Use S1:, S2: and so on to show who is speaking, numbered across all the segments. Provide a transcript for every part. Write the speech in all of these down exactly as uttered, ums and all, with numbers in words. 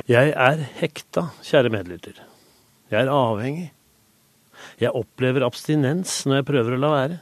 S1: Jeg er hekta, kjære medlytter. Jeg er avhengig. Jeg opplever abstinens når jeg prøver å la være.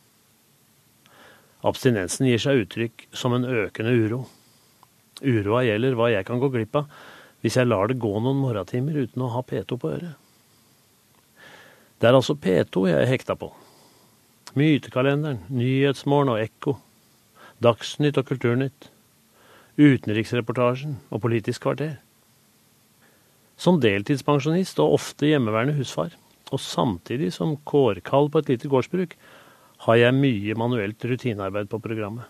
S1: Abstinensen gir seg uttrykk som en økende uro. Uroa gjelder hva jeg kan gå glipp av hvis jeg lar det gå noen morgentimer uten å ha P to på øret. Det er altså P to jeg er hekta på. Mytekalenderen, Nyhetsmorgen og Ekko, Dagsnytt og Kulturnytt, utenriksreportasjen og Politisk kvarter. Som deltidspensjonist og ofte hjemmeværende husfar, og samtidig som kårkall på et lite gårdsbruk, har jeg mye manuelt rutinearbeid på programmet.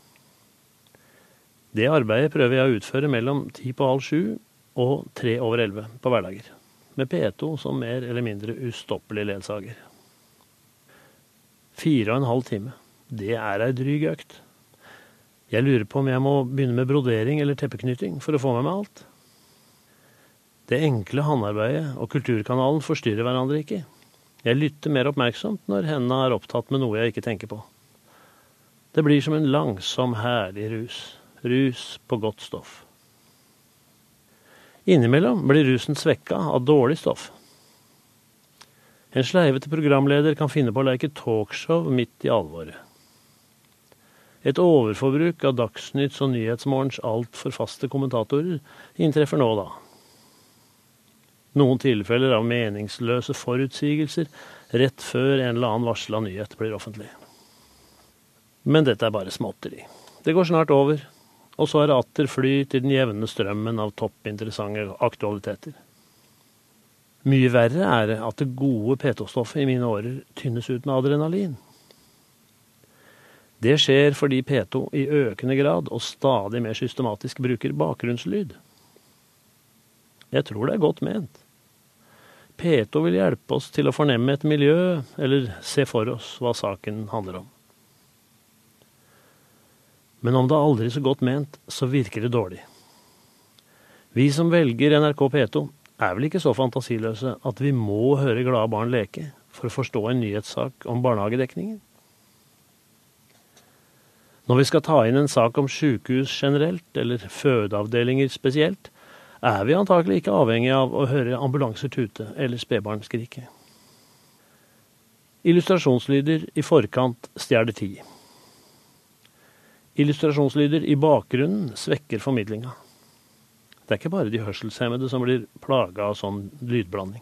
S1: Det arbeidet prøver jeg å utføre mellom ti på halv sju og tre over elleve på hverdager, med P to som mer eller mindre ustoppelig ledsager. Fire og en halv time. Det er ei dryg økt. Jeg lurer på om jeg må begynne med brodering eller teppeknytting for å få med meg alt. Det enkle handarbeidet og kulturkanalen forstyrrer hverandre ikke. Jeg lytter mer oppmerksomt når hendene er opptatt med noe jeg ikke tenker på. Det blir som en langsom, herlig rus. Rus på godt stoff. Innimellom blir rusen svekka av dårlig stoff. En sleivete programleder kan finne på å leke talkshow midt i alvoret. Et overforbruk av Dagsnytts og Nyhetsmorgens alt for faste kommentatorer inntreffer nå da. Noen tilfeller av meningsløse forutsigelser rett før en eller annen varsla nyhet blir offentlig. Men dette er bare småtteri. Det går snart over, og så er det atter flyt i den jevne strømmen av toppinteressante aktualiteter. Mye verre er det at det gode P to-stoffet i mine årer tynnes ut med adrenalin. Det skjer fordi P to i økende grad og stadig mer systematisk bruker bakgrunnslyd. Jeg tror det er godt ment. P to vil hjelpe oss til å fornemme et miljø, eller se for oss hva saken handler om. Men om det er aldri så godt ment, så virker det dårlig. Vi som velger N R K P to er vel ikke så fantasiløse at vi må høre glade barn leke for å forstå en nyhetssak om barnehagedekningen. Når vi skal ta inn en sak om sykehus generelt, eller fødeavdelinger spesielt, er vi antakelig ikke avhengig av å høre ambulanser tute eller spedbarn skrike. Illustrasjonslyder i forkant stjeler tid. Illustrasjonslyder i bakgrunnen svekker formidlinga. Det er ikke bare de hørselshemmede som blir plaga av sånn lydblanding.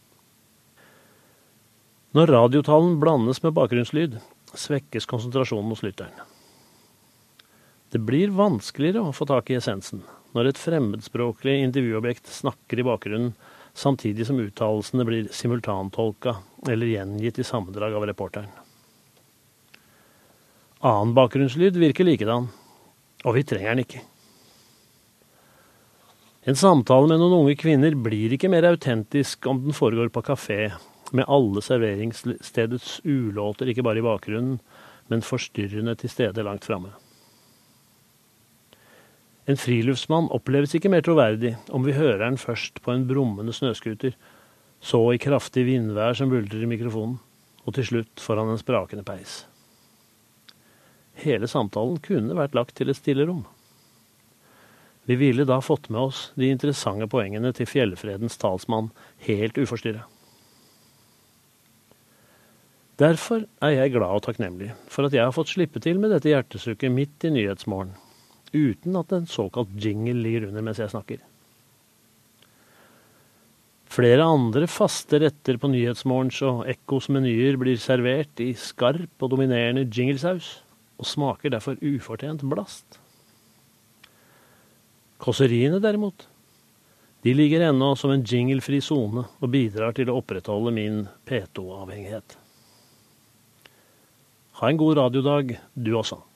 S1: Når radiotalen blandes med bakgrunnslyd, svekkes konsentrasjonen hos lytteren. Det blir vanskeligere å få tak i essensen når et fremmedspråklig intervjuobjekt snakker i bakgrunnen, samtidig som uttalelsene blir simultantolka eller gjengitt i sammendrag av reporteren. Annen bakgrunnslyd virker likedan, og vi trenger den ikke. En samtale med noen unge kvinner blir ikke mer autentisk om den foregår på kafé, med alle serveringsstedets ulåter ikke bare i bakgrunnen, men forstyrrende til stede langt fremme. En friluftsmann oppleves ikke mer troverdig om vi hører den først på en brummende snøskuter, så i kraftig vindvær som buldrer i mikrofonen, og til slutt foran en sprakende peis. Hele samtalen kunne vært lagt til et stillerom. Vi ville da fått med oss de interessante poengene til fjellfredens talsmann helt uforstyrret. Derfor er jeg glad og takknemlig for at jeg har fått slippe til med dette hjertesukket midt i Nyhetsmorgen, uten at en såkalt jingle ligger under mens jeg snakker. Flere andre faste retter på Nyhetsmorgens og Ekkos menyer blir servert i skarp og dominerende jinglesaus, og smaker derfor ufortjent blast. Kåseriene derimot, de ligger ennå som en jinglefri zone og bidrar til å opprettholde min P to-avhengighet. Ha en god radiodag, du også.